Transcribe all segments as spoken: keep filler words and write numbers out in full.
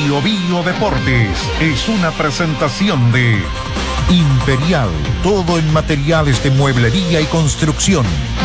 Bio Bio Deportes es una presentación de Imperial, todo en materiales de mueblería y construcción.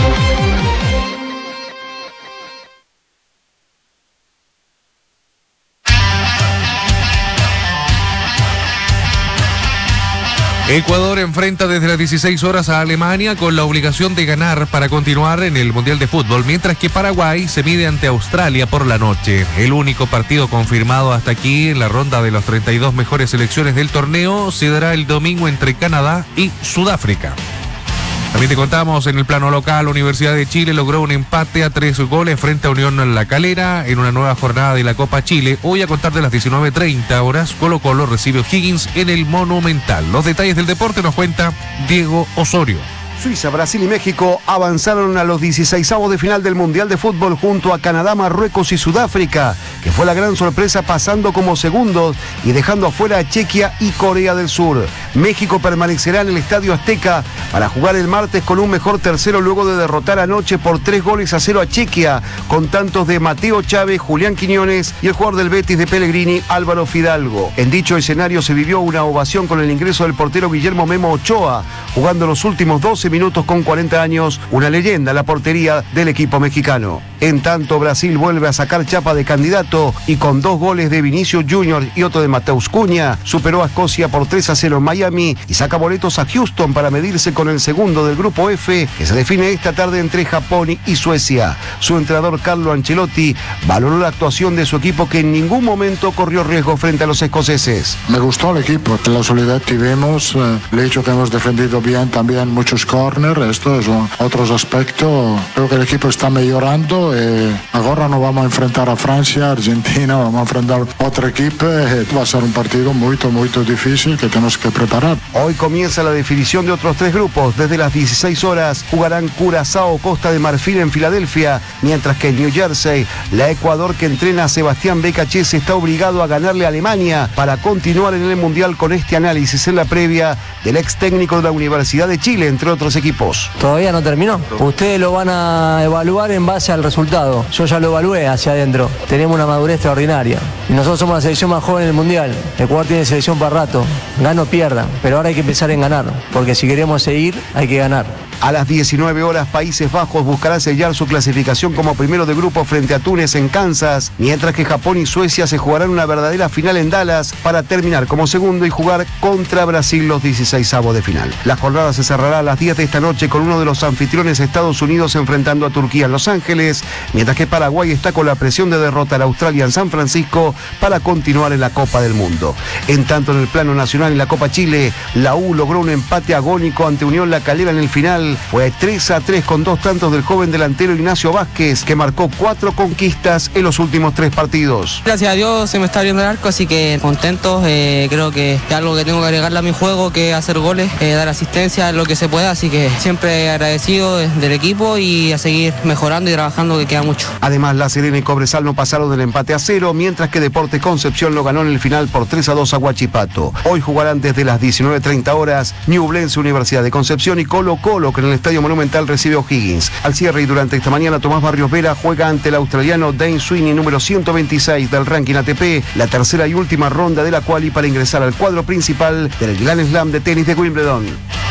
Ecuador enfrenta desde las dieciséis horas a Alemania con la obligación de ganar para continuar en el Mundial de Fútbol, mientras que Paraguay se mide ante Australia por la noche. El único partido confirmado hasta aquí en la ronda de las treinta y dos mejores selecciones del torneo se dará el domingo entre Canadá y Sudáfrica. También te contamos, en el plano local, Universidad de Chile logró un empate a tres goles frente a Unión La Calera en una nueva jornada de la Copa Chile. Hoy, a contar de las diecinueve treinta horas, Colo Colo recibe O'Higgins en el Monumental. Los detalles del deporte nos cuenta Diego Osorio. Suiza, Brasil y México avanzaron a los dieciseisavos de final del Mundial de Fútbol junto a Canadá, Marruecos y Sudáfrica, que fue la gran sorpresa pasando como segundos y dejando afuera a Chequia y Corea del Sur. México permanecerá en el Estadio Azteca para jugar el martes con un mejor tercero luego de derrotar anoche por tres goles a cero a Chequia, con tantos de Mateo Chávez, Julián Quiñones y el jugador del Betis de Pellegrini, Álvaro Fidalgo. En dicho escenario se vivió una ovación con el ingreso del portero Guillermo Memo Ochoa, jugando los últimos doce minutos con cuarenta años, una leyenda en la portería del equipo mexicano. En tanto, Brasil vuelve a sacar chapa de candidato y con dos goles de Vinicius Junior y otro de Mateus Cunha, superó a Escocia por tres a cero en Miami y saca boletos a Houston para medirse con el segundo del grupo F, que se define esta tarde entre Japón y Suecia. Su entrenador Carlo Ancelotti valoró la actuación de su equipo, que en ningún momento corrió riesgo frente a los escoceses. Me gustó el equipo, la solidez que vimos, eh, el hecho que hemos defendido bien también muchos corner, esto es un, otros aspectos. Creo que el equipo está mejorando. Eh, ahora nos vamos a enfrentar a Francia, Argentina, vamos a enfrentar otro equipo. Eh, va a ser un partido muy, muy difícil que tenemos que preparar. Hoy comienza la definición de otros tres grupos. Desde las dieciséis horas jugarán Curazao, Costa de Marfil en Filadelfia, mientras que en New Jersey, la Ecuador que entrena a Sebastián Becachese está obligado a ganarle a Alemania para continuar en el Mundial, con este análisis en la previa del ex técnico de la Universidad de Chile, entre otros equipos. Todavía no terminó. Ustedes lo van a evaluar en base al resultado. Yo ya lo evalué hacia adentro. Tenemos una madurez extraordinaria. Y nosotros somos la selección más joven del Mundial. Ecuador tiene selección para rato. Gana o pierda. Pero ahora hay que pensar en ganar. Porque si queremos seguir, hay que ganar. A las diecinueve horas, Países Bajos buscará sellar su clasificación como primero de grupo frente a Túnez en Kansas, mientras que Japón y Suecia se jugarán una verdadera final en Dallas para terminar como segundo y jugar contra Brasil los dieciseisavos de final. La jornada se cerrará a las diez de esta noche con uno de los anfitriones, Estados Unidos, enfrentando a Turquía en Los Ángeles, mientras que Paraguay está con la presión de derrotar a Australia en San Francisco para continuar en la Copa del Mundo. En tanto, en el plano nacional, en la Copa Chile, la U logró un empate agónico ante Unión La Calera en el final. Fue tres a tres con dos tantos del joven delantero Ignacio Vázquez, que marcó cuatro conquistas en los últimos tres partidos. Gracias a Dios se me está abriendo el arco, así que contento. Eh, creo que es algo que tengo que agregarle a mi juego, que es hacer goles, eh, dar asistencia, lo que se pueda, así que siempre agradecido del equipo y a seguir mejorando y trabajando, que queda mucho. Además, La Serena y Cobresal no pasaron del empate a cero, mientras que Deportes Concepción lo ganó en el final por tres a dos a Huachipato. Hoy jugarán desde las diecinueve treinta horas Ñublense, Universidad de Concepción, y Colo Colo, que en el Estadio Monumental recibe O'Higgins. Al cierre y durante esta mañana, Tomás Barrios Vera juega ante el australiano Dane Sweeney, número ciento veintiséis del ranking A T P, la tercera y última ronda de la quali para ingresar al cuadro principal del Grand Slam de tenis de Wimbledon.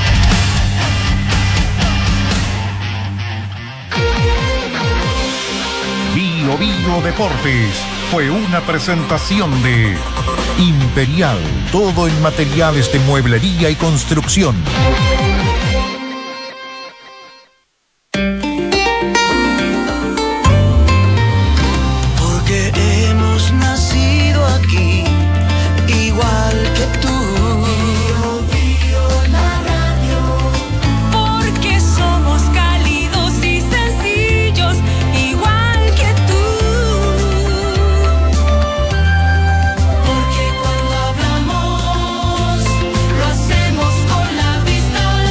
Bio Bio Deportes fue una presentación de Imperial, todo en materiales de mueblería y construcción. Porque cuando hablamos, lo hacemos con la vista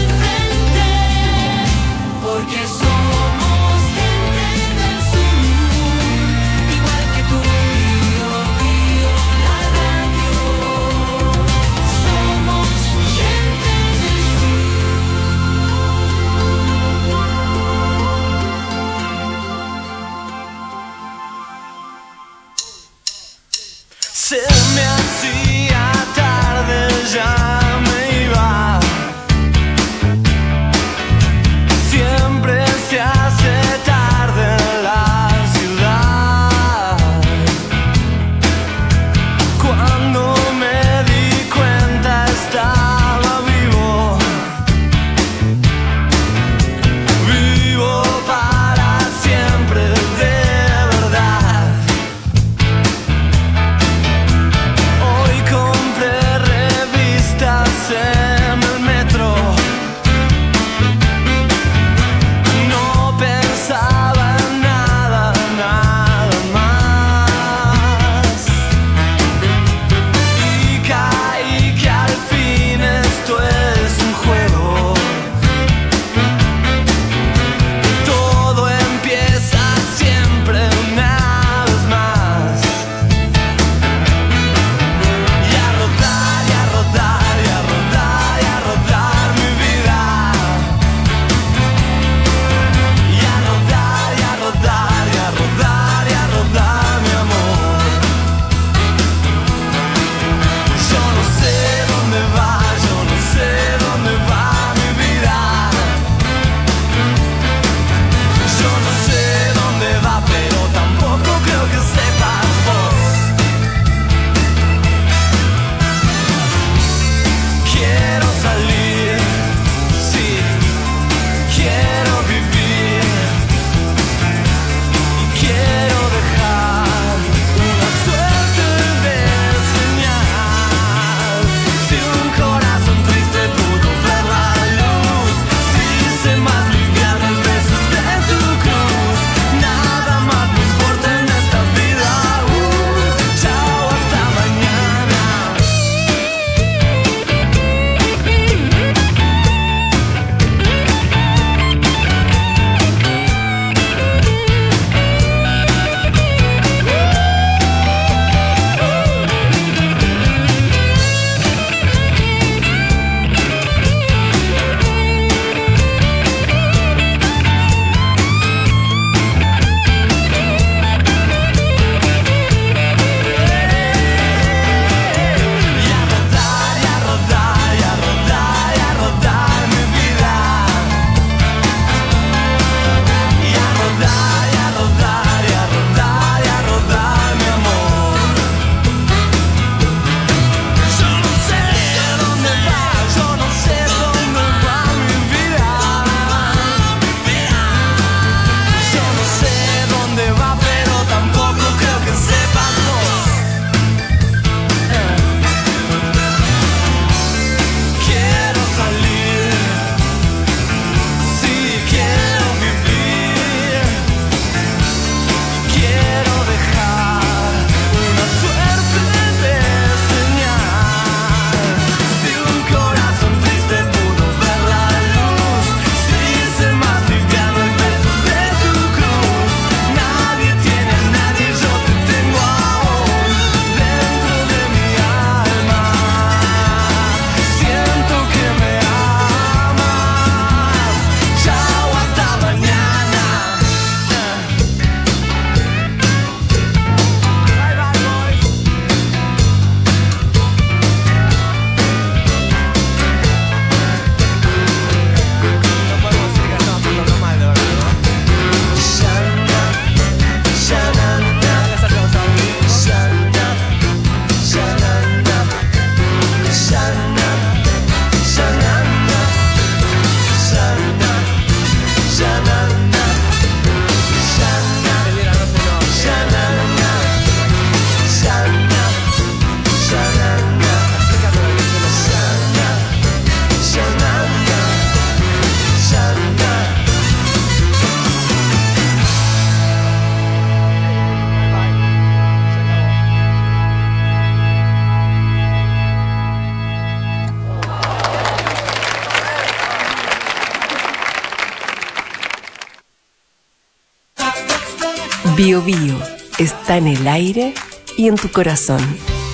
Bio Bio está en el aire y en tu corazón.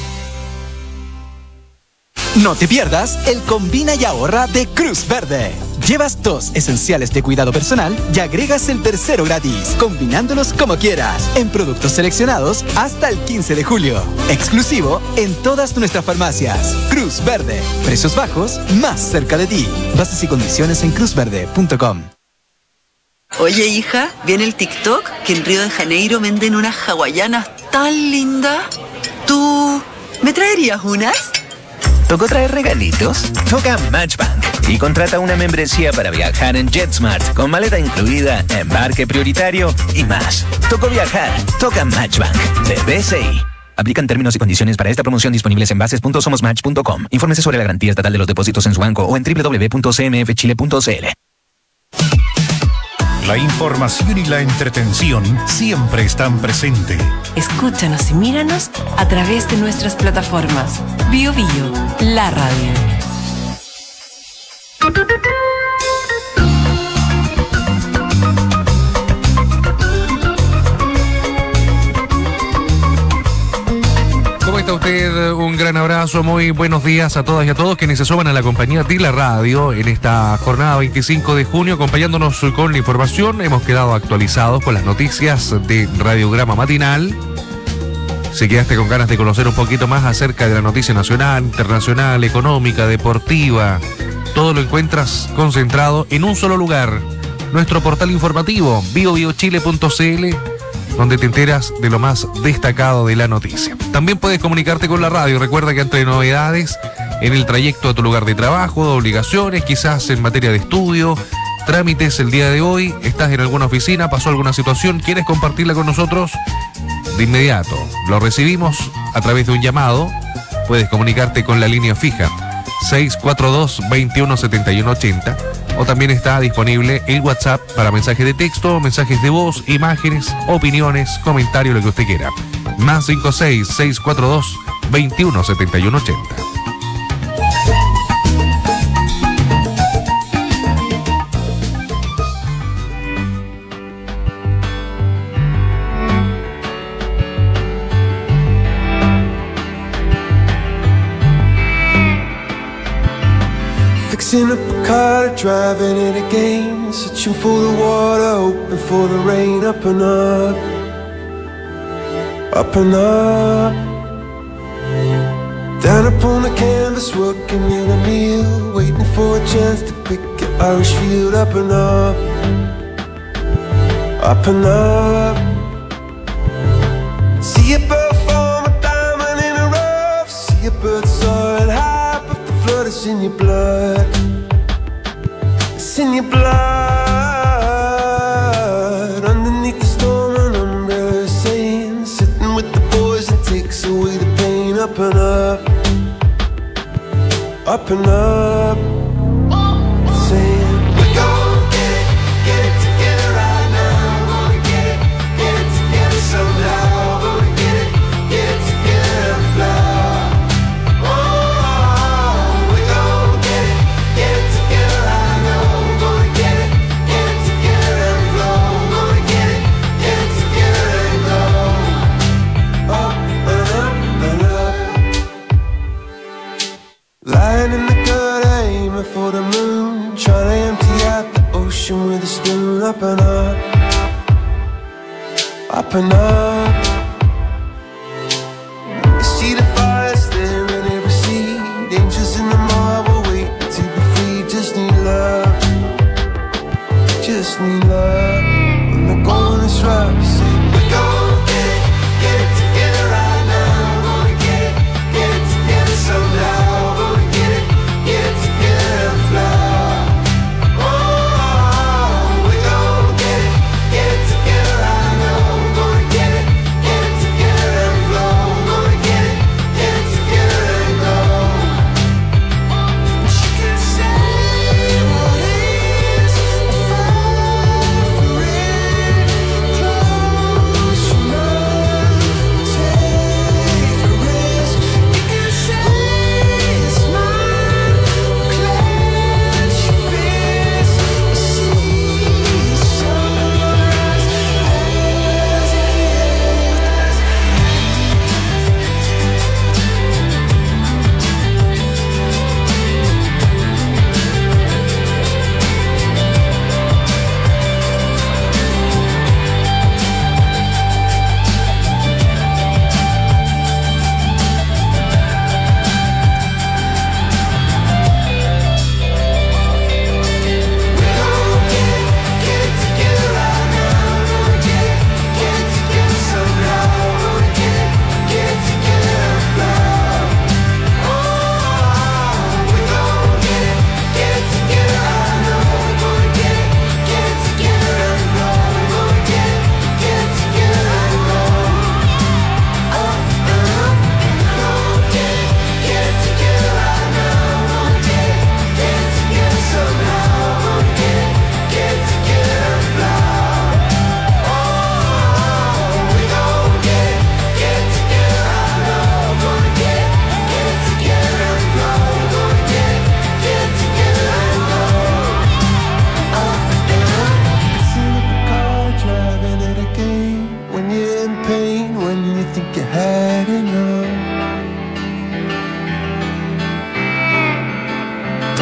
No te pierdas el Combina y Ahorra de Cruz Verde. Llevas dos esenciales de cuidado personal y agregas el tercero gratis, combinándolos como quieras, en productos seleccionados hasta el quince de julio. Exclusivo en todas nuestras farmacias. Cruz Verde. Precios bajos, más cerca de ti. Bases y condiciones en cruz verde punto com. Oye, hija, ¿viene el TikTok? Que en Río de Janeiro venden unas hawaianas tan lindas. ¿Tú me traerías unas? ¿Tocó traer regalitos? Toca Matchbank y contrata una membresía para viajar en JetSmart con maleta incluida, embarque prioritario y más. Tocó viajar. Toca Matchbank de B C I. Aplican términos y condiciones para esta promoción disponibles en bases punto somos match punto com. Infórmese sobre la garantía estatal de los depósitos en su banco o en doble u doble u doble u punto c m f chile punto c l. La información y la entretención siempre están presentes. Escúchanos y míranos a través de nuestras plataformas. Bio Bio, la radio. ¿Cómo está usted? Un gran abrazo, muy buenos días a todas y a todos quienes se suman a la compañía de la radio en esta jornada veinticinco de junio, acompañándonos con la información. Hemos quedado actualizados con las noticias de Radiograma Matinal. Si quedaste con ganas de conocer un poquito más acerca de la noticia nacional, internacional, económica, deportiva, todo lo encuentras concentrado en un solo lugar. Nuestro portal informativo, bio bio chile punto c l, donde te enteras de lo más destacado de la noticia. También puedes comunicarte con la radio. Recuerda que entre novedades en el trayecto a tu lugar de trabajo, de obligaciones, quizás en materia de estudio, trámites el día de hoy, estás en alguna oficina, pasó alguna situación, quieres compartirla con nosotros, de inmediato lo recibimos a través de un llamado. Puedes comunicarte con la línea fija seis cuatro dos, veintiuno setenta y uno ochenta, o también está disponible el WhatsApp para mensajes de texto, mensajes de voz, imágenes, opiniones, comentarios, lo que usted quiera. Más cinco seis, seis cuatro dos, veintiuno setenta y uno ochenta. Fixing up a car, driving it again, searching for the water, hoping for the rain. Up and up, up and up, down upon the canvas, working in a meal, waiting for a chance to pick an Irish field. Up and up, up and up, see a bird form a diamond in a rough, see a bird soaring high, but the flood is in your blood. It's in your blood. Underneath the storm, an umbrella is saying, sitting with the boys, it takes away the pain. Up and up, up and up, saying, we're gonna get it, get it together right now. We're gonna get it, get it together somehow. We're gonna get it, get it together and fly. Oh, we're gonna get it, get it together right now. We're gonna get it, get it together and flow. We're gonna get it, get it together and go. Up and up and up. Lying in the gutter, aiming for the moon, trying to empty out the ocean with a spoon. Up and up, up and up. You see the fire staring in every sea, angels in the marble waiting to be free. Just need love, just need love. When the going is rough, you say, we're gonna get it, get it together right now. We're gonna get it, get it together somehow. We're gonna get it, get it together and fly. Oh, we're gonna get it, get it together right now. We're gonna get it,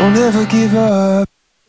Don't ever give up.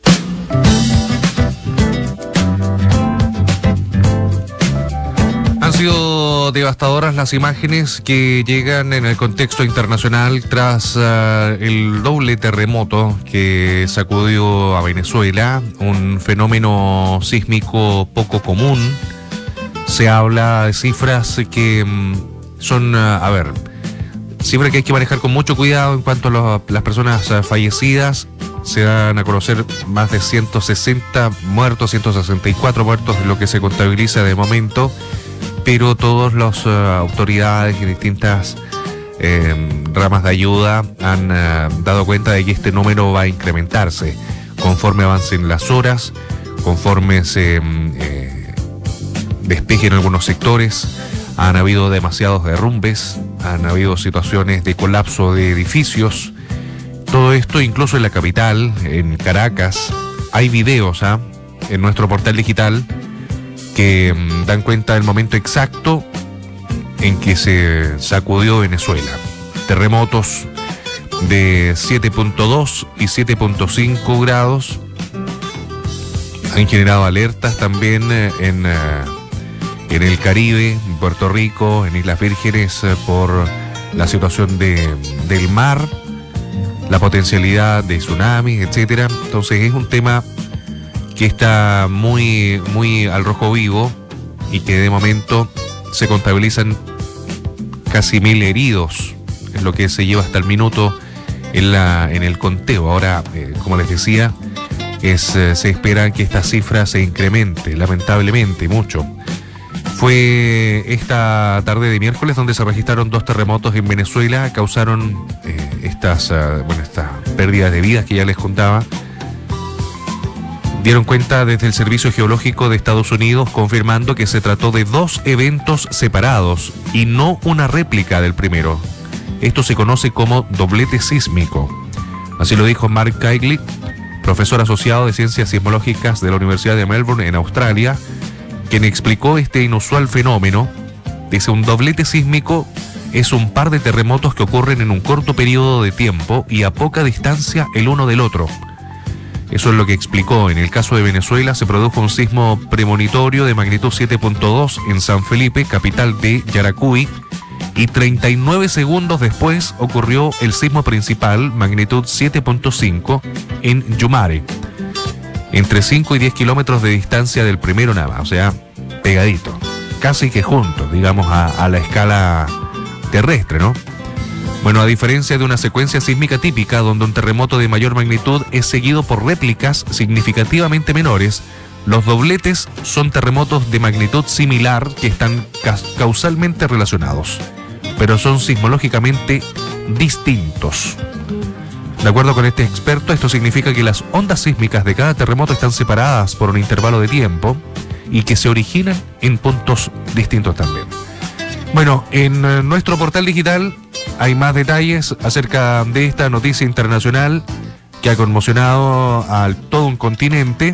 Han sido devastadoras las imágenes que llegan en el contexto internacional tras uh, el doble terremoto que sacudió a Venezuela, un fenómeno sísmico poco común. Se habla de cifras que um, son, uh, a ver, cifras que hay que manejar con mucho cuidado en cuanto a los, las personas uh, fallecidas. Se dan a conocer más de ciento sesenta muertos, ciento sesenta y cuatro muertos, lo que se contabiliza de momento. Pero todas las uh, autoridades y distintas eh, ramas de ayuda han uh, dado cuenta de que este número va a incrementarse conforme avancen las horas, conforme se eh, despejen algunos sectores. Han habido demasiados derrumbes, han habido situaciones de colapso de edificios. Todo esto incluso en la capital, en Caracas. Hay videos ¿eh? en nuestro portal digital que um, dan cuenta del momento exacto en que se sacudió Venezuela. Terremotos de siete punto dos y siete punto cinco grados han generado alertas también eh, en, eh, en el Caribe, en Puerto Rico, en Islas Vírgenes, eh, por la situación de, del mar, la potencialidad de tsunamis, etcétera. Entonces es un tema que está muy, muy al rojo vivo y que de momento se contabilizan casi mil heridos, es lo que se lleva hasta el minuto en, la, en el conteo. Ahora, eh, como les decía, es, eh, se espera que esta cifra se incremente, lamentablemente, mucho. Fue esta tarde de miércoles donde se registraron dos terremotos en Venezuela, causaron eh, estas, uh, bueno, estas pérdidas de vidas que ya les contaba. Dieron cuenta desde el Servicio Geológico de Estados Unidos, confirmando que se trató de dos eventos separados y no una réplica del primero. Esto se conoce como doblete sísmico. Así lo dijo Mark Kaigley, profesor asociado de Ciencias Sismológicas de la Universidad de Melbourne en Australia, quien explicó este inusual fenómeno. Dice: un doblete sísmico es un par de terremotos que ocurren en un corto periodo de tiempo y a poca distancia el uno del otro. Eso es lo que explicó. En el caso de Venezuela se produjo un sismo premonitorio de magnitud siete punto dos en San Felipe, capital de Yaracuy, y treinta y nueve segundos después ocurrió el sismo principal, magnitud siete punto cinco, en Yumare, entre cinco y diez kilómetros de distancia del primero nada más, o sea, pegadito, casi que juntos, digamos, a, a la escala terrestre, ¿no? Bueno, a diferencia de una secuencia sísmica típica, donde un terremoto de mayor magnitud es seguido por réplicas significativamente menores, los dobletes son terremotos de magnitud similar que están causalmente relacionados, pero son sismológicamente distintos. De acuerdo con este experto, esto significa que las ondas sísmicas de cada terremoto están separadas por un intervalo de tiempo y que se originan en puntos distintos también. Bueno, en nuestro portal digital hay más detalles acerca de esta noticia internacional que ha conmocionado a todo un continente.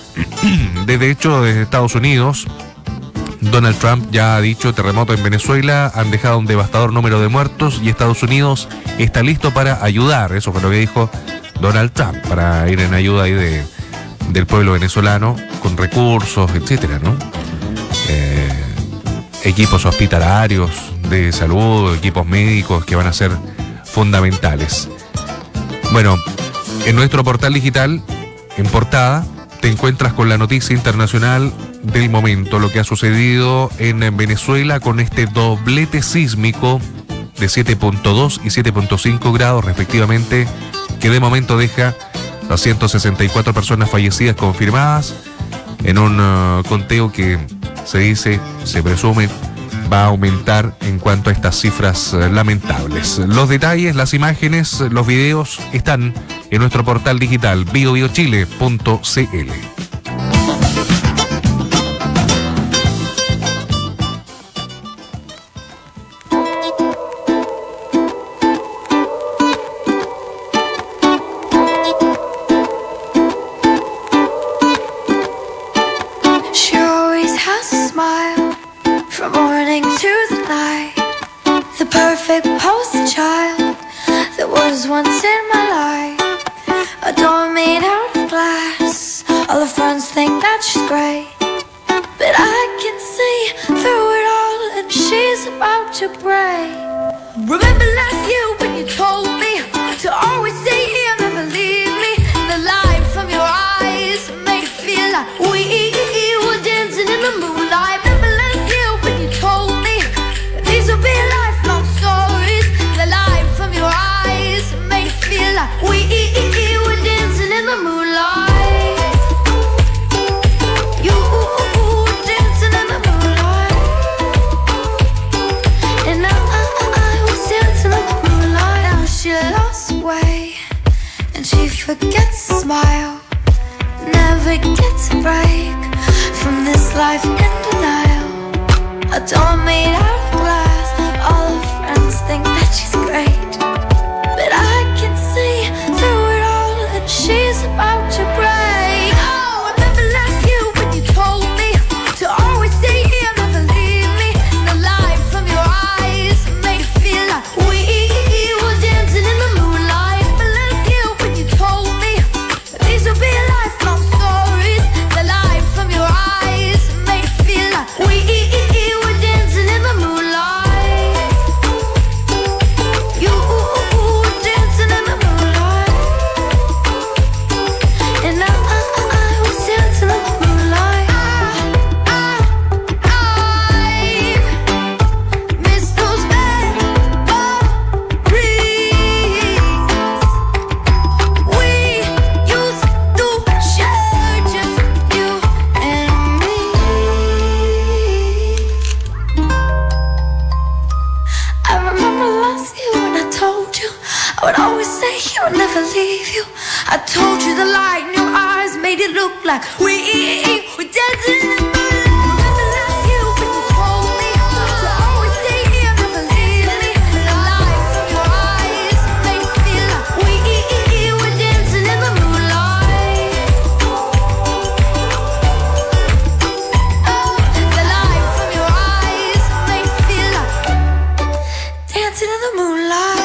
De hecho, desde Estados Unidos, Donald Trump ya ha dicho: terremoto en Venezuela, han dejado un devastador número de muertos y Estados Unidos está listo para ayudar. Eso fue lo que dijo Donald Trump, para ir en ayuda ahí de, del pueblo venezolano con recursos, etcétera, ¿no? Eh, equipos hospitalarios de salud, equipos médicos que van a ser fundamentales. Bueno, en nuestro portal digital, en portada, te encuentras con la noticia internacional del momento, lo que ha sucedido en Venezuela con este doblete sísmico de siete punto dos y siete punto cinco grados respectivamente, que de momento deja a ciento sesenta y cuatro personas fallecidas confirmadas, en un uh, conteo que se dice, se presume, va a aumentar en cuanto a estas cifras uh, lamentables. Los detalles, las imágenes, los videos están en nuestro portal digital bio bio chile punto c l. Perfect poster child that was once in my life. A made out of glass. All her friends think that she's great, but I can see through it all, and she's about to break. Remember last year when you told me to always stay here, never leave me? The light from your eyes made it feel like we were dancing in the moonlight. Remember last year when you told me that these would be lifelong stories? The light from your eyes made it feel like we were dancing in the moonlight. You were dancing in the moonlight, and I, I was dancing in the moonlight. Now she lost way, and she forgets to smile, never gets a break from this life in denial. A doll made out of glass. All her friends think that she's great, but I can see through it all, and she's about to break. Oh, remember last year when you told me to always stay here, never leave me? The light from your eyes made it feel like we were dancing in the moonlight. Remember last year when you told me that these would be lifelong stories? The light from your eyes made it feel like we were dancing in the moonlight. You were dancing in the moonlight, and I, I, I was dancing in the moonlight. I, I, I miss those memories. We used to share just you and me. I remember last year when I told you I would always stay here and never leave you. I told you the light in your eyes made it look like we were dancing in the moonlight. Remember last year when you told me to always stay here, never leave me? The light from your eyes made it feel like we were dancing in the moonlight. Oh, the light from your eyes made it feel like dancing in the moonlight.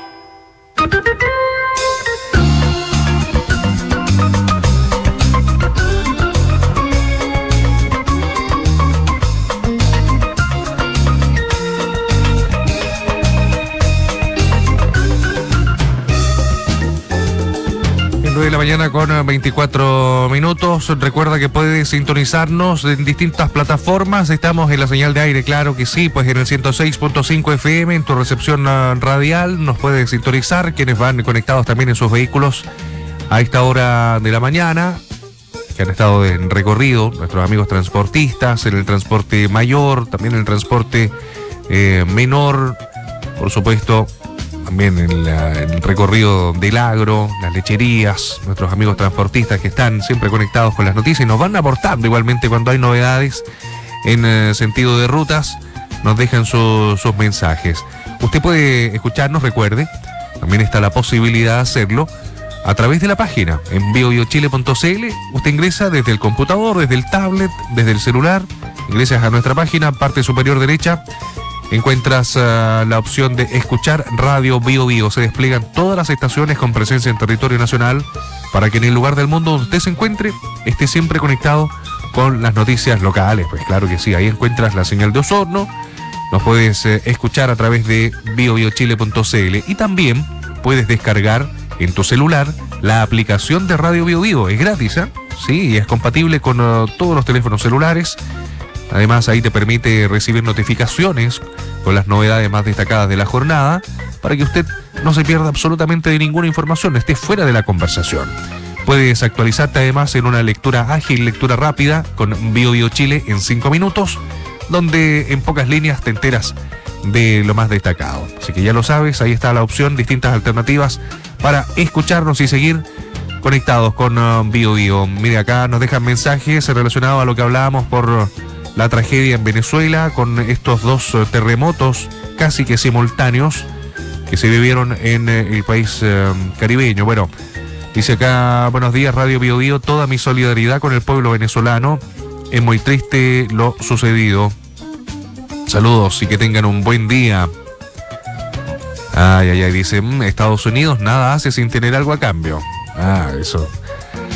nueve de la mañana con veinticuatro minutos. Recuerda que puedes sintonizarnos en distintas plataformas. Estamos en la señal de aire, claro que sí, pues en el ciento seis punto cinco F M, en tu recepción uh, radial. Nos puedes sintonizar quienes van conectados también en sus vehículos a esta hora de la mañana, que han estado en recorrido, nuestros amigos transportistas, en el transporte mayor, también en el transporte eh, menor, por supuesto. También en, la, en el recorrido del agro, las lecherías, nuestros amigos transportistas que están siempre conectados con las noticias y nos van aportando igualmente cuando hay novedades en eh, sentido de rutas, nos dejan su, sus mensajes. Usted puede escucharnos, recuerde, también está la posibilidad de hacerlo a través de la página en bio bio chile punto c l. Usted ingresa desde el computador, desde el tablet, desde el celular, ingresas a nuestra página, parte superior derecha. Encuentras uh, la opción de escuchar Radio Bio Bio. Se despliegan todas las estaciones con presencia en territorio nacional para que en el lugar del mundo donde usted se encuentre esté siempre conectado con las noticias locales. Pues claro que sí, ahí encuentras la señal de Osorno. Nos puedes eh, escuchar a través de bio bio chile punto c l y también puedes descargar en tu celular la aplicación de Radio Bio Bio. Es gratis, ¿eh? Sí, y es compatible con uh, todos los teléfonos celulares. Además, ahí te permite recibir notificaciones con las novedades más destacadas de la jornada para que usted no se pierda absolutamente de ninguna información, esté fuera de la conversación. Puedes actualizarte además en una lectura ágil, lectura rápida con Bio Bio Chile en cinco minutos, donde en pocas líneas te enteras de lo más destacado. Así que ya lo sabes, ahí está la opción, distintas alternativas para escucharnos y seguir conectados con uh, Bio Bio. Mire, acá nos dejan mensajes relacionados a lo que hablábamos por la tragedia en Venezuela, con estos dos uh, terremotos casi que simultáneos que se vivieron en uh, el país uh, caribeño. Bueno, dice acá, buenos días Radio Bio Bio, toda mi solidaridad con el pueblo venezolano, es muy triste lo sucedido. Saludos y que tengan un buen día. Ay, ay, ay, dice, Estados Unidos nada hace sin tener algo a cambio. Ah, eso.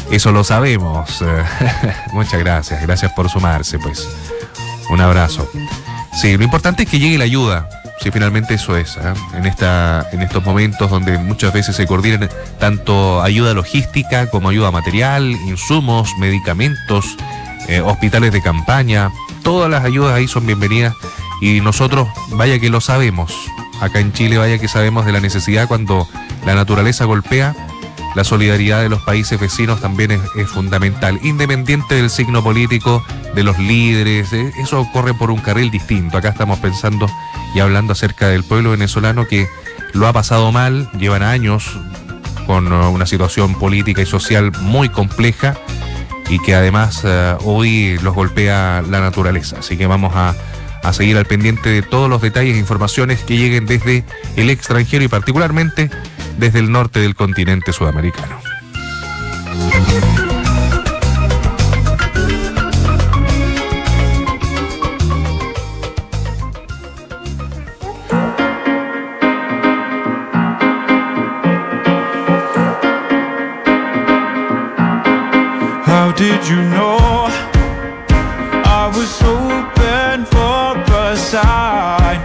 Eso lo sabemos. Muchas gracias, gracias por sumarse, pues. Un abrazo. Sí, lo importante es que llegue la ayuda. Sí, finalmente eso es, ¿eh? en, esta, en estos momentos donde muchas veces se coordinan tanto ayuda logística como ayuda material, insumos, medicamentos, eh, hospitales de campaña, todas las ayudas ahí son bienvenidas y nosotros, vaya que lo sabemos, acá en Chile vaya que sabemos de la necesidad cuando la naturaleza golpea, la solidaridad de los países vecinos también es, es fundamental, independiente del signo político, de los líderes, eh, eso corre por un carril distinto. Acá estamos pensando y hablando acerca del pueblo venezolano que lo ha pasado mal, llevan años con una situación política y social muy compleja y que además uh, hoy los golpea la naturaleza. Así que vamos a, a seguir al pendiente de todos los detalles e informaciones que lleguen desde el extranjero y particularmente desde el norte del continente sudamericano. How did you know I was hoping for a sign?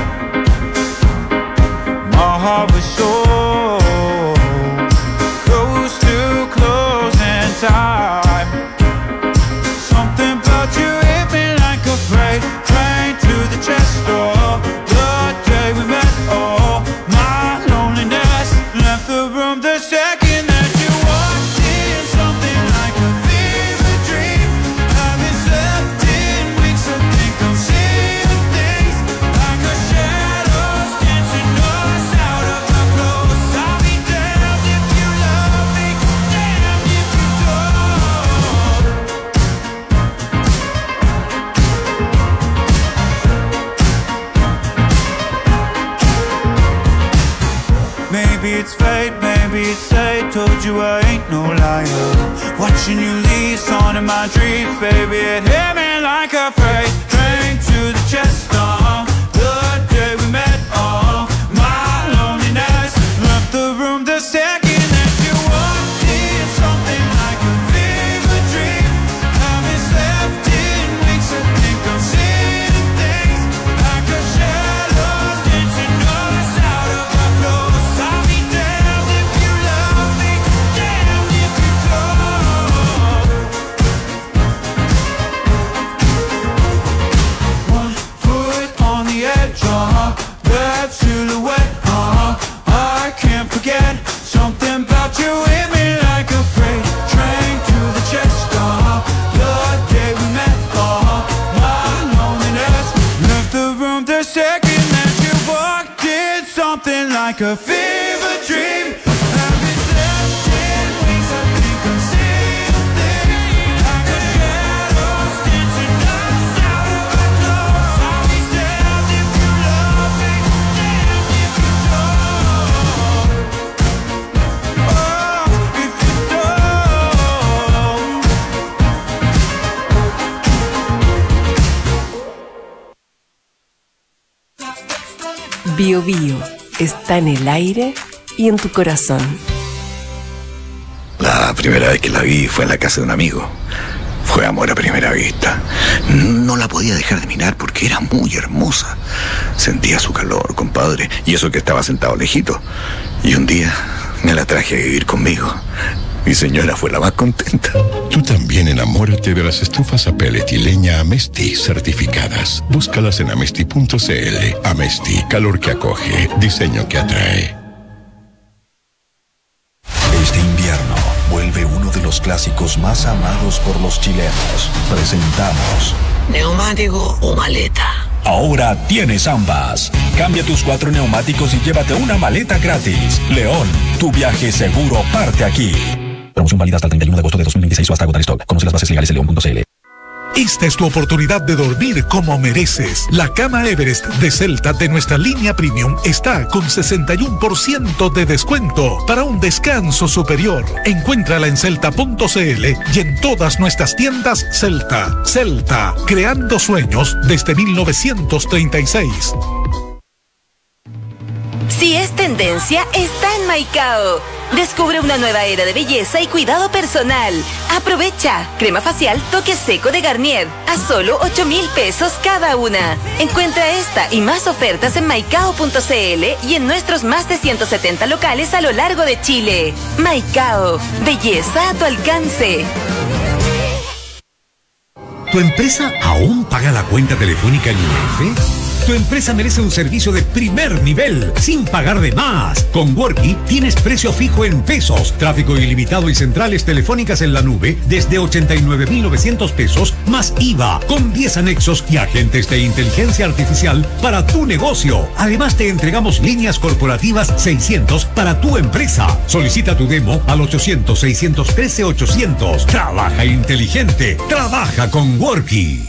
My heart was so close to closing time. Something about you hit me like a freight train to the chest door. The day we met, oh, my loneliness left the room the second that you walked in. Something like a fever dream. Haven't slept in weeks. I think I'm seeing things like a shadows dancing us out of our clothes. I'll be damned if you love me, damned if you don't. Maybe it's fate, maybe it's fate. Told you I ain't no liar. Watching you leave, on in my dreams, baby, it hit me like a freight train to the chest. Uh, the day we met, oh, my loneliness left the room the second that you walked in. Something like a fever dream. Haven't slept in weeks. I think I'm seeing things like a shadows dancing us out of our clothes. I'll be damned if you love me, damned if you don't. One foot on the edge, uh-huh, that silhouette, uh-huh, I can't forget. Something about you hit me like a freight train to the chest, uh-huh, the day we met, uh-huh, my loneliness left the room the second that you walked in. Something like a fever dream. Haven't slept in weeks. I think I'm seeing things like a shadows dancing us out of our clothes. I'll be damned if you love me, damned if you don't. Oh, if you don't. Bio Bio está en el aire y en tu corazón. La primera vez que la vi fue en la casa de un amigo. Fue amor a primera vista. No la podía dejar de mirar porque era muy hermosa. Sentía su calor, compadre, y eso que estaba sentado lejito. Y un día me la traje a vivir conmigo. Mi señora fue la más contenta. Tú también enamórate de las estufas a pellet y leña Amesti certificadas. Búscalas en amesti punto cl. Amesti, calor que acoge, diseño que atrae. Este invierno vuelve uno de los clásicos más amados por los chilenos. Presentamos ¿neumático o maleta? Ahora tienes ambas. Cambia tus cuatro neumáticos y llévate una maleta gratis. León, tu viaje seguro parte aquí. Promoción válida hasta el treinta y uno de agosto de dos mil veintiséis o hasta agotar stock. Conoce las bases legales en león punto cl. Esta es tu oportunidad de dormir como mereces. La cama Everest de Celta de nuestra línea Premium está con sesenta y uno por ciento de descuento para un descanso superior. Encuéntrala en celta punto cl y en todas nuestras tiendas Celta. Celta, creando sueños desde mil novecientos treinta y seis. Si es tendencia tendencia está en Maicao. Descubre una nueva era de belleza y cuidado personal. Aprovecha. Crema facial Toque Seco de Garnier a solo ocho mil pesos cada una. Encuentra esta y más ofertas en maicao punto cl y en nuestros más de ciento setenta locales a lo largo de Chile. Maicao. Belleza a tu alcance. ¿Tu empresa aún paga la cuenta telefónica en I F? Tu empresa merece un servicio de primer nivel, sin pagar de más. Con Worky tienes precio fijo en pesos, tráfico ilimitado y centrales telefónicas en la nube desde ochenta y nueve mil novecientos pesos más I V A, con diez anexos y agentes de inteligencia artificial para tu negocio. Además te entregamos líneas corporativas seiscientos para tu empresa. Solicita tu demo al ochocientos, seiscientos trece, ochocientos. Trabaja inteligente, trabaja con Worky.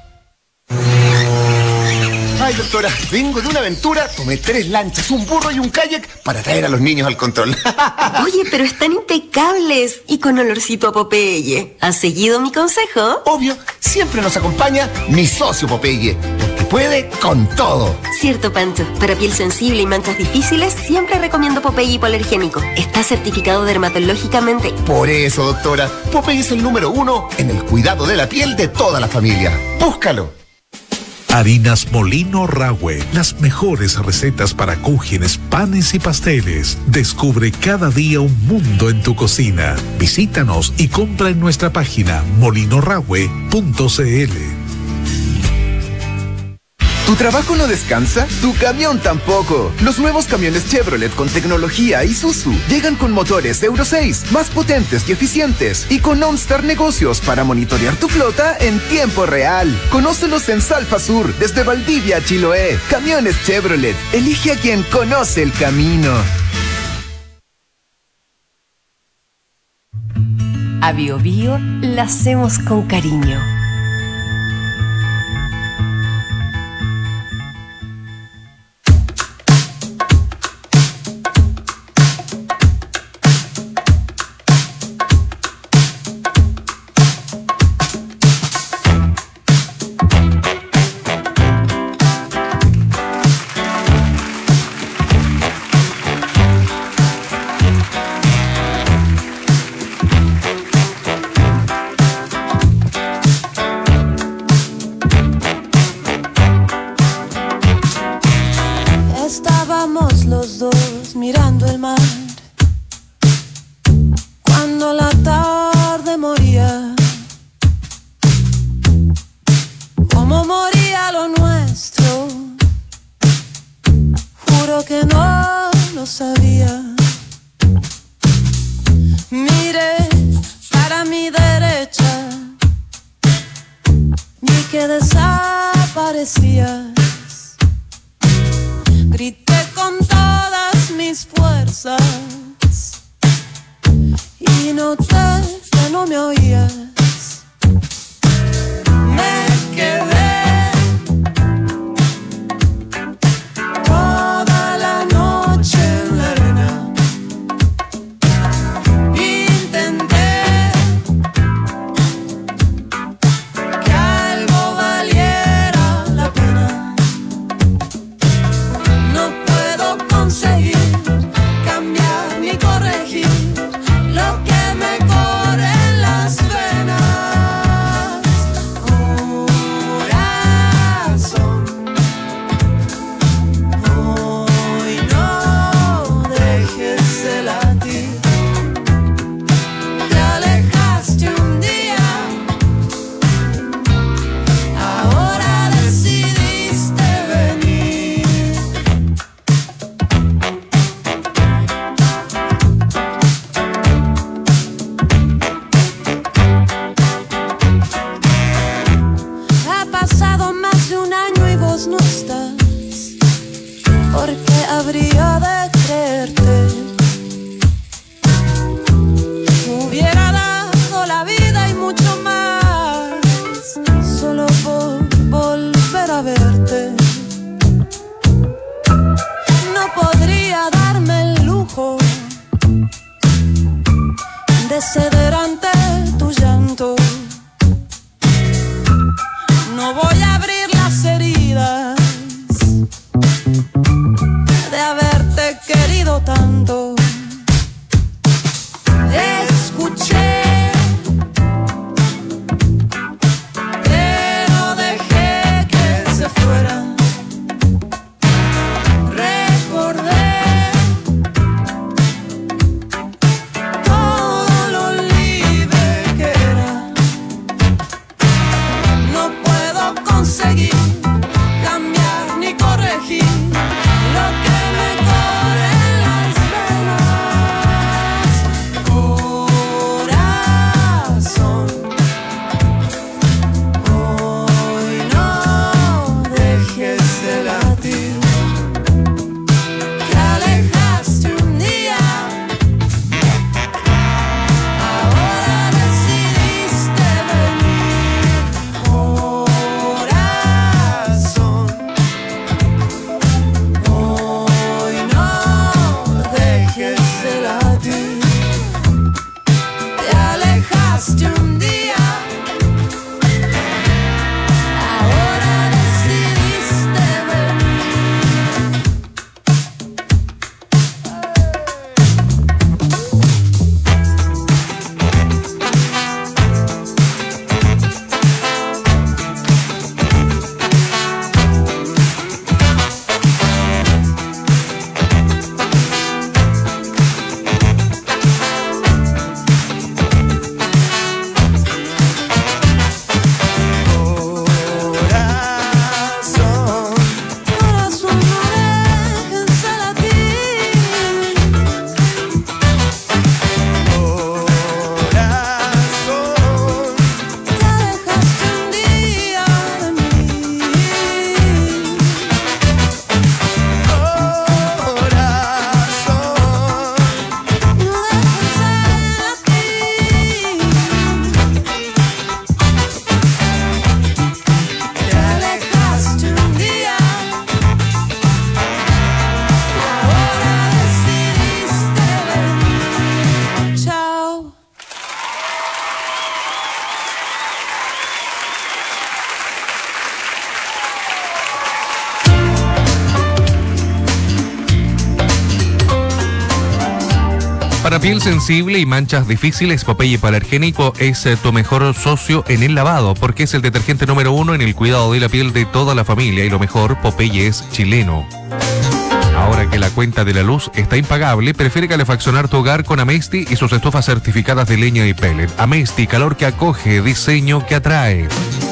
Ay, doctora, vengo de una aventura, tomé tres lanchas, un burro y un kayak para traer a los niños al control. Oye, pero están impecables y con olorcito a Popeye. ¿Has seguido mi consejo? Obvio, siempre nos acompaña mi socio Popeye, porque puede con todo. Cierto, Pancho. Para piel sensible y manchas difíciles, siempre recomiendo Popeye hipoalergénico. Está certificado dermatológicamente. Por eso, doctora, Popeye es el número uno en el cuidado de la piel de toda la familia. Búscalo. Harinas Molino Rahue, las mejores recetas para cúgenes, panes y pasteles. Descubre cada día un mundo en tu cocina. Visítanos y compra en nuestra página molino rahue punto cl. ¿Tu trabajo no descansa? Tu camión tampoco. Los nuevos camiones Chevrolet con tecnología Isuzu llegan con motores Euro seis, más potentes y eficientes, y con OnStar Negocios para monitorear tu flota en tiempo real. Conócelos en Salfa Sur, desde Valdivia a Chiloé. Camiones Chevrolet. Elige a quien conoce el camino. A Bio Bio la hacemos con cariño. Estábamos los dos mirando el mar cuando la tarde moría. Como moría lo nuestro, juro que no lo sabía. Miré para mi derecha, vi que desaparecía. Grité con todas mis fuerzas y noté que no me oías. Me quedé toda la noche en la arena. Intenté que algo valiera la pena. No puedo conseguir cambiar ni corregir lo que me corre en las venas. Corazón, hoy no dejes de latir. Te alejaste un día, ahora decidiste venir. Ha pasado más de un año y vos no estás. ¿Por qué habría de creerte? Hubiera dado la vida y mucho más solo por volver a verte. No podría darme el lujo de ceder ante tu llanto. No voy a abrir las heridas de haberte querido Para piel sensible y manchas difíciles, Popeye Hipoalergénico es eh, tu mejor socio en el lavado, porque es el detergente número uno en el cuidado de la piel de toda la familia, y lo mejor, Popeye es chileno. Ahora que la cuenta de la luz está impagable, prefiere calefaccionar tu hogar con Amesti y sus estufas certificadas de leña y pellet. Amesti, calor que acoge, diseño que atrae.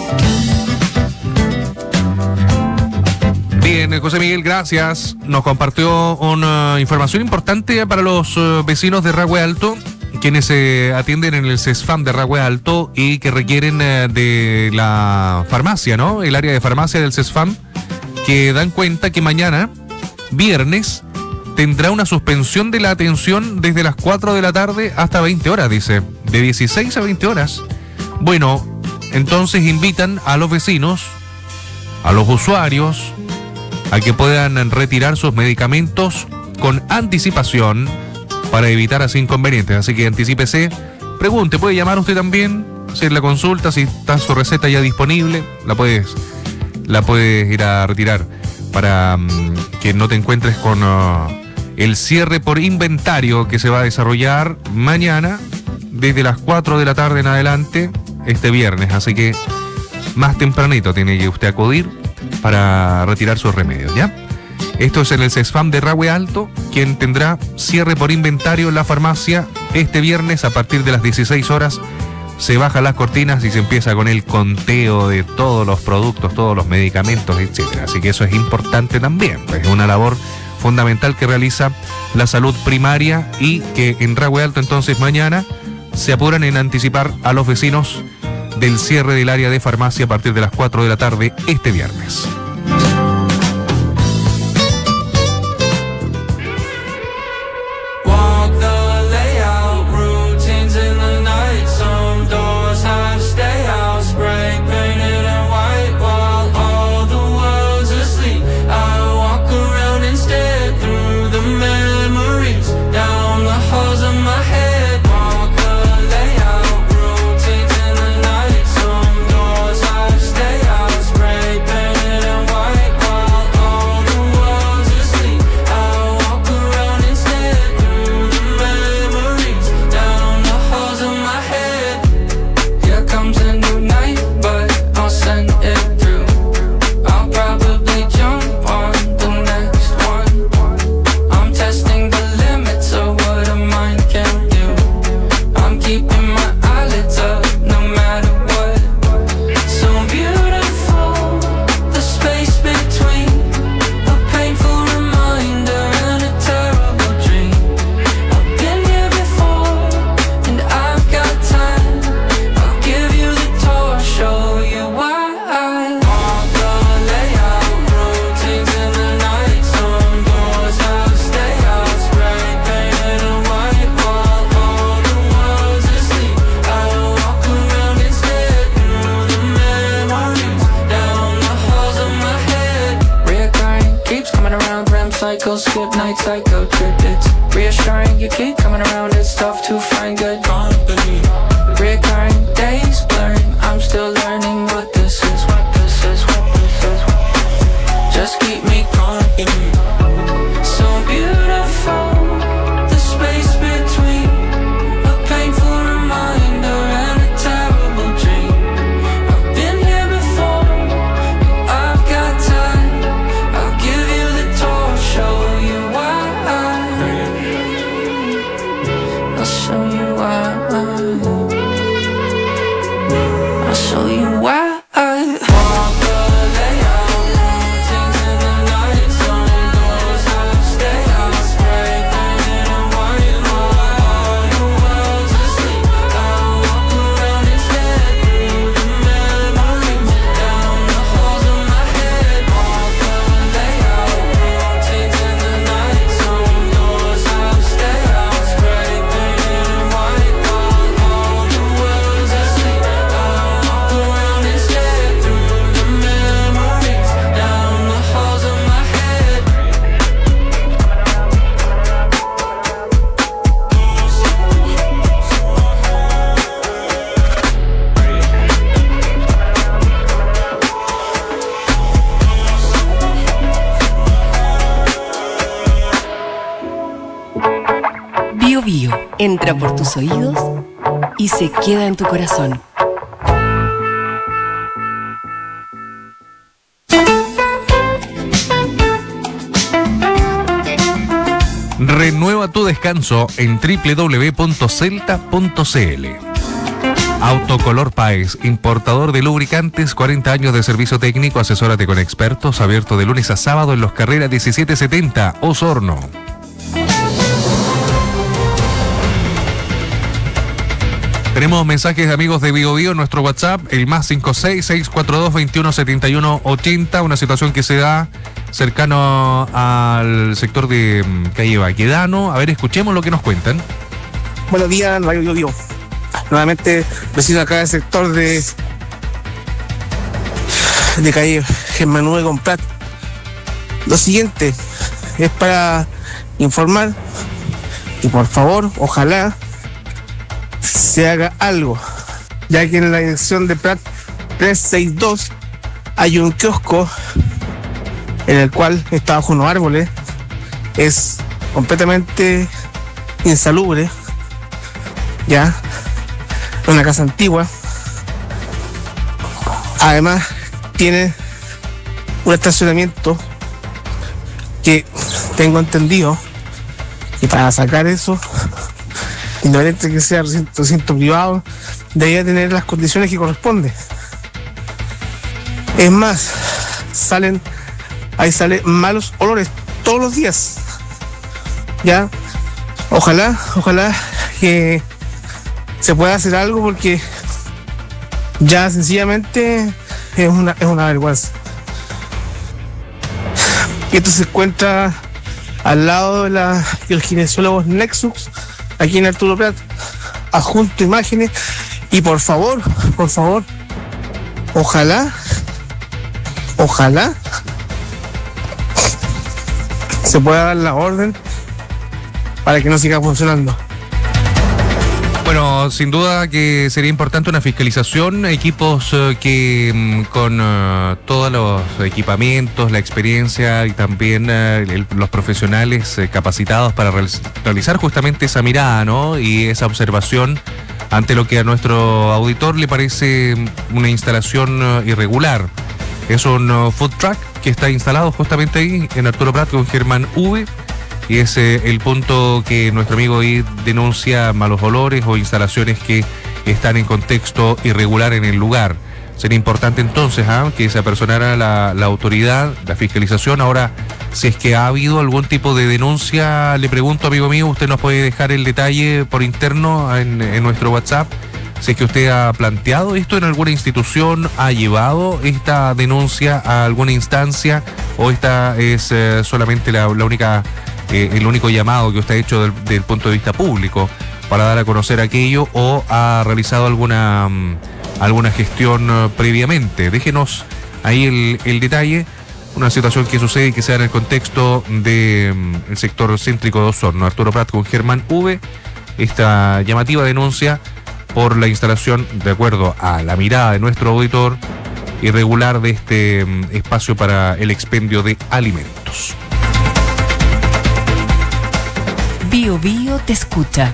Bien, José Miguel, gracias. Nos compartió una información importante para los uh, vecinos de Rahue Alto, quienes se uh, atienden en el CESFAM de Rahue Alto y que requieren uh, de la farmacia, ¿no? El área de farmacia del CESFAM, que dan cuenta que mañana, viernes, tendrá una suspensión de la atención desde las cuatro de la tarde hasta veinte horas, dice. De dieciséis a veinte horas. Bueno, entonces invitan a los vecinos, a los usuarios, a que puedan retirar sus medicamentos con anticipación para evitar así inconvenientes. Así que anticípese, pregunte, puede llamar usted también, hacer la consulta, si está su receta ya disponible, la puedes, la puedes ir a retirar para um, que no te encuentres con uh, el cierre por inventario que se va a desarrollar mañana desde las cuatro de la tarde en adelante este viernes. Así que más tempranito tiene que usted acudir para retirar sus remedios, ¿ya? Esto es en el CESFAM de Rahue Alto, quien tendrá cierre por inventario en la farmacia este viernes a partir de las dieciséis horas. Se bajan las cortinas y se empieza con el conteo de todos los productos, todos los medicamentos, etcétera. Así que eso es importante también, pues es una labor fundamental que realiza la salud primaria y que en Rahue Alto entonces mañana se apuran en anticipar a los vecinos del cierre del área de farmacia a partir de las cuatro de la tarde este viernes. Cycle, skip night, psycho trip. It's reassuring you keep coming around. It's tough to find good company. Recurring days blurring. I'm still learning what this is. What this is. What this is. Just keep me company. So beautiful, the space between a painful reminder and a terrible dream. I've been here before. I've got time. I'll give you the tour, show you why. I'll show you why. Bio Bio entra por tus oídos y se queda en tu corazón. Renueva tu descanso en doble u doble u doble u punto celta punto c l. Autocolor Páez, importador de lubricantes, cuarenta años de servicio técnico, asesórate con expertos, abierto de lunes a sábado en Los Carreras diecisiete setenta, Osorno. Tenemos mensajes de amigos de Bio Bio en nuestro WhatsApp, el más cinco seis seis cuatro dos veintiuno setenta y uno ochenta, una situación que se da cercano al sector de calle Baquedano. A ver, escuchemos lo que nos cuentan. Buenos días, Radio Bio Bio. Nuevamente, vecino acá del sector de de calle Germán Nube con Prat. Lo siguiente es para informar que por favor, ojalá se haga algo, ya que en la dirección de Prat trescientos sesenta y dos hay un kiosco en el cual está bajo unos árboles, es completamente insalubre, ya, una casa antigua, además tiene un estacionamiento que tengo entendido que para sacar eso, independiente de que sea recinto, recinto privado, debería tener las condiciones que corresponden. Es más, salen, ahí salen malos olores todos los días. Ya, ojalá, ojalá que se pueda hacer algo, porque ya sencillamente es una, es una vergüenza. Esto se encuentra al lado de la, del kinesiólogo Nexus, aquí en Arturo Prat. Adjunto imágenes y por favor, por favor, ojalá, ojalá se pueda dar la orden para que no siga funcionando. Bueno, sin duda que sería importante una fiscalización, equipos eh, que mm, con uh, todos los equipamientos, la experiencia y también uh, el, los profesionales eh, capacitados para real- realizar justamente esa mirada, ¿no? Y esa observación ante lo que a nuestro auditor le parece una instalación uh, irregular. Es un uh, food truck que está instalado justamente ahí en Arturo Prat con Germán V. Y es eh, el punto que nuestro amigo ahí denuncia malos olores o instalaciones que están en contexto irregular en el lugar. Sería importante entonces ¿eh? que se apersonara la, la autoridad, la fiscalización. Ahora, si es que ha habido algún tipo de denuncia, le pregunto, amigo mío, usted nos puede dejar el detalle por interno en, en nuestro WhatsApp. Si es que usted ha planteado esto en alguna institución, ha llevado esta denuncia a alguna instancia, o esta es eh, solamente la, la única... Eh, el único llamado que usted ha hecho del, del punto de vista público para dar a conocer aquello, o ha realizado alguna um, alguna gestión uh, previamente. Déjenos ahí el, el detalle, una situación que sucede y que se da en el contexto del um, sector céntrico de Osorno. Arturo Prat con Germán V, esta llamativa denuncia por la instalación, de acuerdo a la mirada de nuestro auditor, irregular de este um, espacio para el expendio de alimentos. Bio Bio te escucha.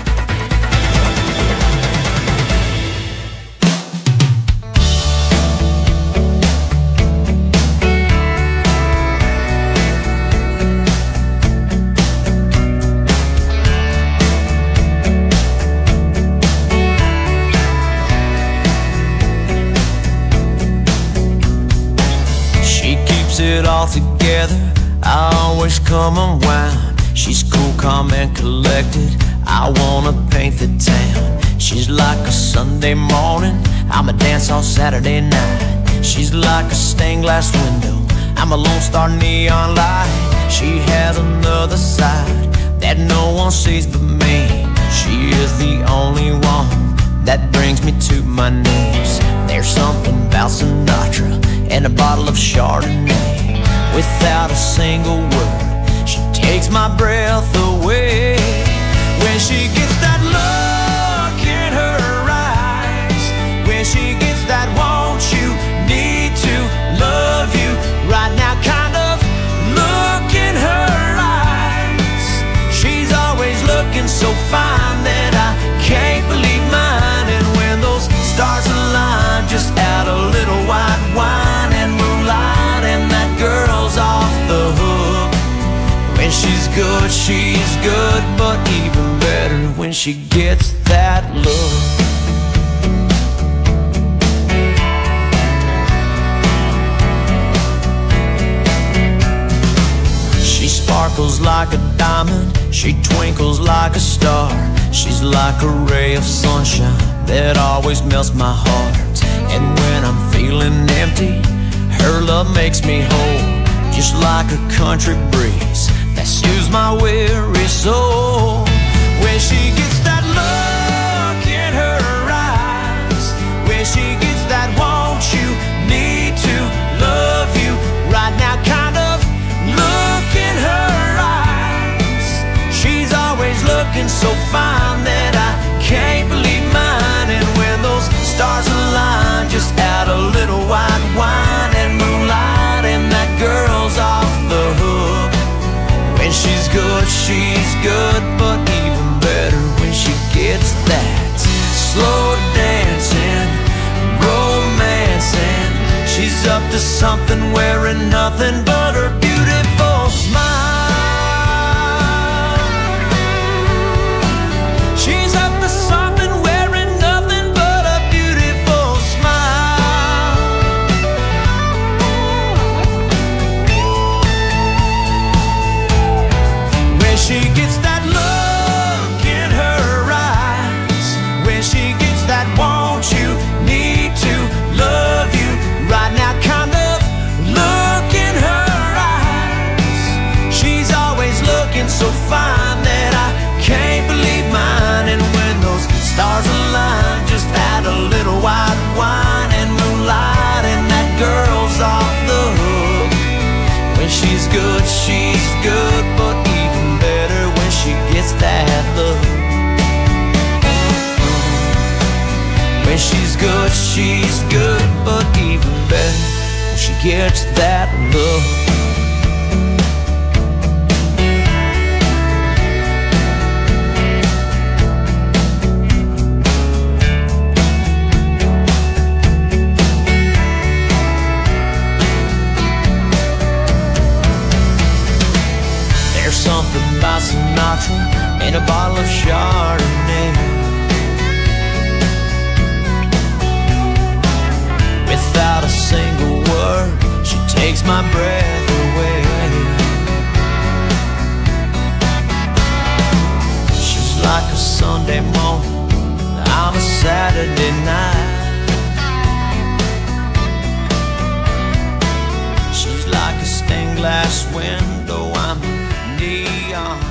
She keeps it all together, I always come unwound. She's cool, calm and collected, I wanna paint the town. She's like a Sunday morning, I'm a dance on Saturday night. She's like a stained glass window, I'm a lone star neon light. She has another side that no one sees but me. She is the only one that brings me to my knees. There's something about Sinatra and a bottle of Chardonnay. Without a single word, she takes my breath away. When she gets that look in her eyes, when she gets that want you, need to love you right now kind of look in her eyes. She's always looking so fine that I can't believe mine. And when those stars align, just add a little white wine and moonlight, and that girl's off the hook. When she's good, she's good, but even better when she gets that look. She sparkles like a diamond, she twinkles like a star. She's like a ray of sunshine that always melts my heart. And when I'm feeling empty, her love makes me whole, just like a country breeze that soothes my weary soul. When she gets that look in her eyes, when she gets that want you, need to love you right now kind of look in her eyes. She's always looking so fine that I can't believe mine. And when those stars align, just add a little white wine and moonlight, and that girl's off the hook. When she's good, she's good, but even better when she gets that slow dancing, romancing. She's up to something, wearing nothing but her beautiful smile. She's up to something, wearing nothing but a beautiful smile. When she gets that look in her eyes, when she gets that want you, need to love you right now kind of look in her eyes. She's always looking so fine that I can't believe mine. And when those stars align, just add a little white wine and moonlight, and that girl's off the hook. When she's good, she's good, but even better when she gets that look. When she's good, she's good, but even better when she gets that look. There's something about Sinatra in a bottle of Chardonnay. Without a single word, she takes my breath away. She's like a Sunday morning, I'm a Saturday night. She's like a stained glass window, I'm a neon.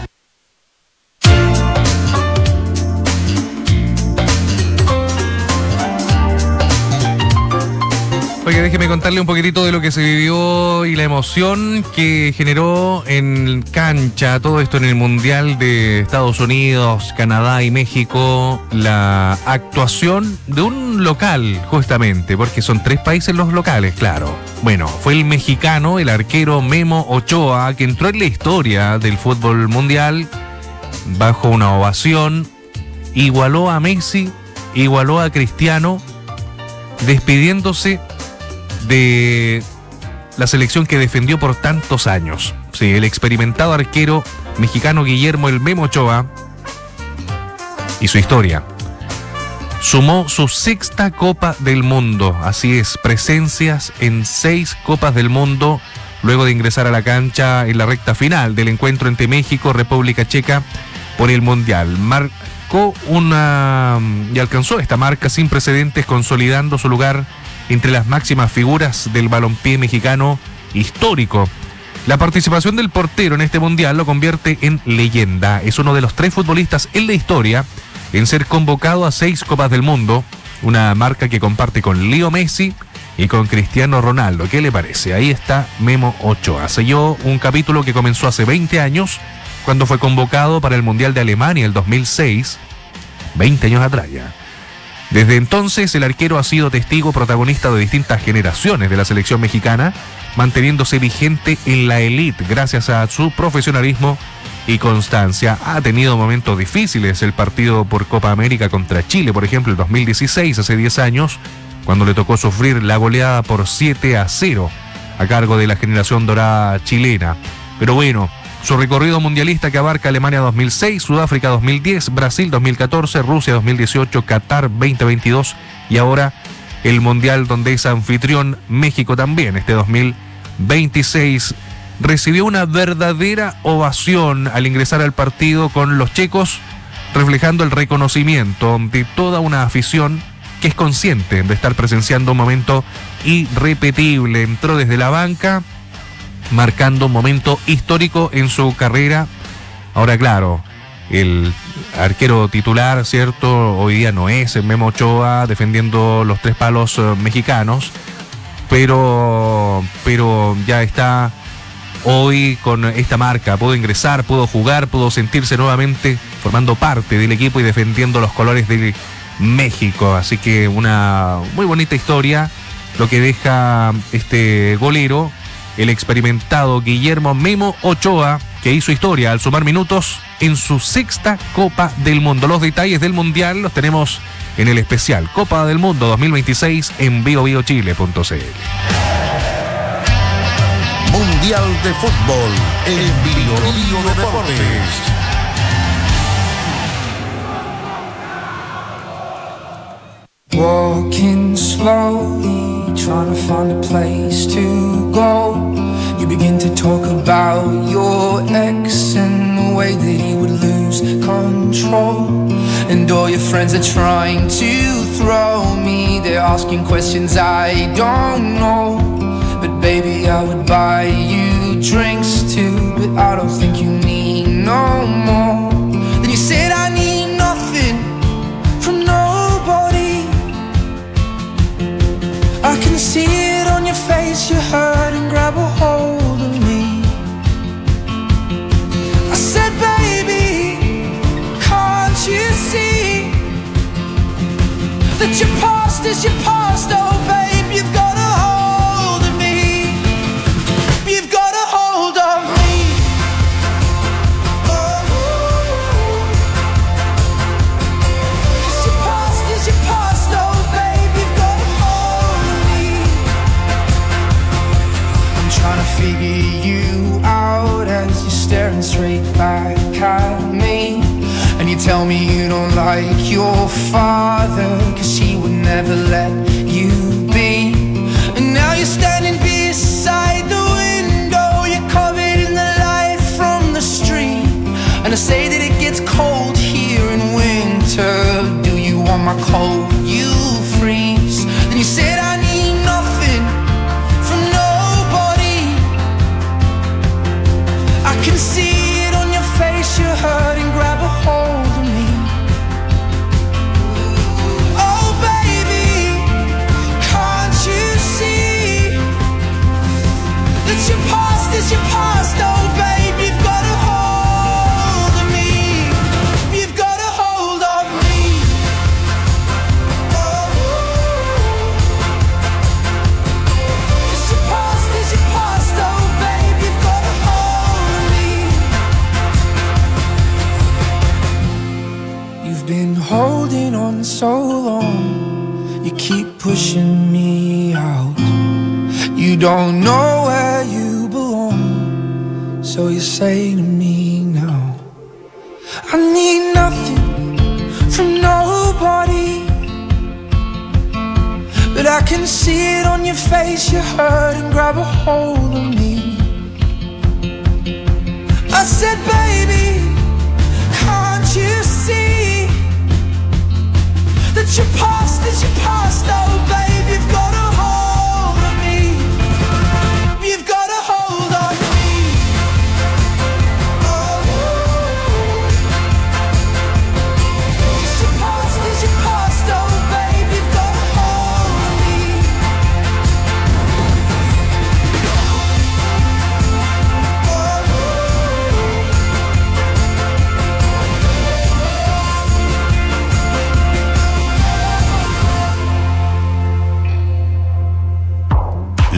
Oye, déjeme contarle un poquitito de lo que se vivió y la emoción que generó en cancha, todo esto en el Mundial de Estados Unidos, Canadá y México, la actuación de un local, justamente, porque son tres países los locales, claro. Bueno, fue el mexicano, el arquero Memo Ochoa, que entró en la historia del fútbol mundial bajo una ovación, igualó a Messi, igualó a Cristiano, despidiéndose de la selección que defendió por tantos años. Sí, el experimentado arquero mexicano Guillermo el Memo Ochoa y su historia. Sumó su sexta Copa del Mundo, así es, presencias en seis Copas del Mundo, luego de ingresar a la cancha en la recta final del encuentro entre México y República Checa por el Mundial. Marcó una y alcanzó esta marca sin precedentes, consolidando su lugar entre las máximas figuras del balompié mexicano histórico. La participación del portero en este mundial lo convierte en leyenda. Es uno de los tres futbolistas en la historia en ser convocado a seis Copas del Mundo, una marca que comparte con Leo Messi y con Cristiano Ronaldo. ¿Qué le parece? Ahí está Memo Ochoa. Selló un capítulo que comenzó hace veinte años, cuando fue convocado para el Mundial de Alemania el dos mil seis, veinte años atrás ya. Desde entonces, el arquero ha sido testigo protagonista de distintas generaciones de la selección mexicana, manteniéndose vigente en la élite gracias a su profesionalismo y constancia. Ha tenido momentos difíciles el partido por Copa América contra Chile, por ejemplo, el dos mil dieciséis, hace diez años, cuando le tocó sufrir la goleada por siete a cero a cargo de la generación dorada chilena. Pero bueno, su recorrido mundialista, que abarca Alemania dos mil seis, Sudáfrica dos mil diez, Brasil dos mil catorce, Rusia dos mil dieciocho, Qatar veinte veintidós y ahora el mundial donde es anfitrión México también, este dos mil veintiséis, recibió una verdadera ovación al ingresar al partido con los checos, reflejando el reconocimiento de toda una afición que es consciente de estar presenciando un momento irrepetible. Entró desde la banca, marcando un momento histórico en su carrera. Ahora, claro, el arquero titular, ¿cierto? Hoy día no es Memo Ochoa defendiendo los tres palos eh, mexicanos, pero, pero ya está hoy con esta marca. Pudo ingresar, pudo jugar, pudo sentirse nuevamente formando parte del equipo y defendiendo los colores de México. Así que una muy bonita historia lo que deja este golero, el experimentado Guillermo Memo Ochoa, que hizo historia al sumar minutos en su sexta Copa del Mundo. Los detalles del Mundial los tenemos en el especial Copa del Mundo dos mil veintiséis en bio bio chile punto c l. Mundial de Fútbol en Bio Bio Deportes. Walking slowly, trying to find a place to go. You begin to talk about your ex and the way that he would lose control. And all your friends are trying to throw me, they're asking questions I don't know. But baby, I would buy you drinks too, but I don't think you need no more. Then you said I need nothing from nobody. I can see it on your face, you hurt and grab a hold of me. I said, baby, can't you see that your past is your past? Oh babe, you've got a hold of me. You've got a hold of me. Oh, 'cause your past is your past, oh babe, you've got a hold of me. I'm trying to figure you out as you're staring straight back at me. And you tell me you don't like your father, 'cause he would never let you be. And now you're standing beside the window, you're covered in the light from the street. And I say that it gets cold here in winter. Do you want my coat? You freeze. Then you said I need nothing from nobody. I can see it on your face, you're hurting, grab a hold of me. Oh baby, can't you see that your past is your past? Oh babe, you've got a hold of me. You've got a hold of me. Oh, 'cause your past is your past. Oh babe, you've got a hold of me. You've been holding on so long, you keep pushing me out. You don't know where you belong, so you say to me now, I need nothing from nobody. But I can see it on your face, you hurt and grab a hold of me. I said, baby, can't you see that your past is your past? Oh babe, you've got a hold of me. You've got a hold of me. Oh, 'cause your past is your past. Oh babe, you've got a hold of me. Oh,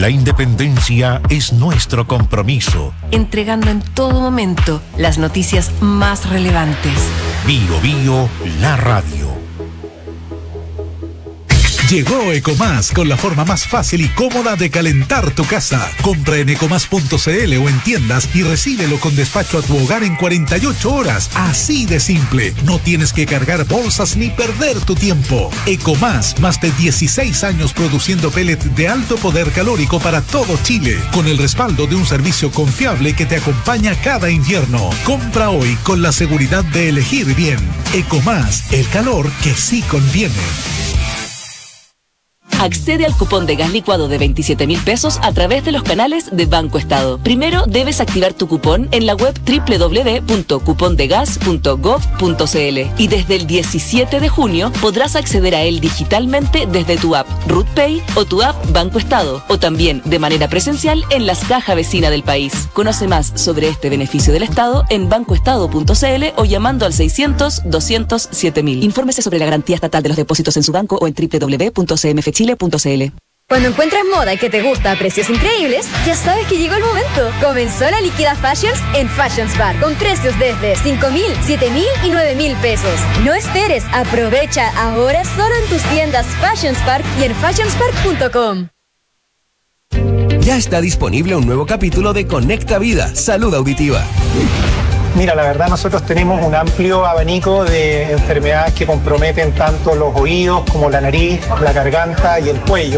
La independencia es nuestro compromiso. Entregando en todo momento las noticias más relevantes. Bio Bio, la radio. Llegó Ecomás con la forma más fácil y cómoda de calentar tu casa. Compra en ecomás punto cl o en tiendas y recíbelo con despacho a tu hogar en cuarenta y ocho horas. Así de simple. No tienes que cargar bolsas ni perder tu tiempo. Ecomás, más de dieciséis años produciendo pellets de alto poder calórico para todo Chile, con el respaldo de un servicio confiable que te acompaña cada invierno. Compra hoy con la seguridad de elegir bien. Ecomás, el calor que sí conviene. Accede al cupón de gas licuado de veintisiete mil pesos a través de los canales de Banco Estado. Primero debes activar tu cupón en la web doble u doble u doble u punto cupondegas punto gov punto cl y desde el diecisiete de junio podrás acceder a él digitalmente desde tu app RootPay o tu app Banco Estado o también de manera presencial en las cajas vecinas del país. Conoce más sobre este beneficio del Estado en bancoestado punto cl o llamando al seiscientos, doscientos, siete mil. Infórmese sobre la garantía estatal de los depósitos en su banco o en doble u doble u doble u punto c m f chile punto c l. Cuando encuentras moda que te gusta a precios increíbles, ya sabes que llegó el momento. Comenzó la Liquida Fashions en Fashions Bar, con precios desde cinco mil, siete mil y nueve mil pesos. No esperes, aprovecha ahora solo en tus tiendas Fashions Park y en fashions park punto com. Ya está disponible un nuevo capítulo de Conecta Vida, Salud Auditiva. Mira, la verdad nosotros tenemos un amplio abanico de enfermedades que comprometen tanto los oídos como la nariz, la garganta y el cuello.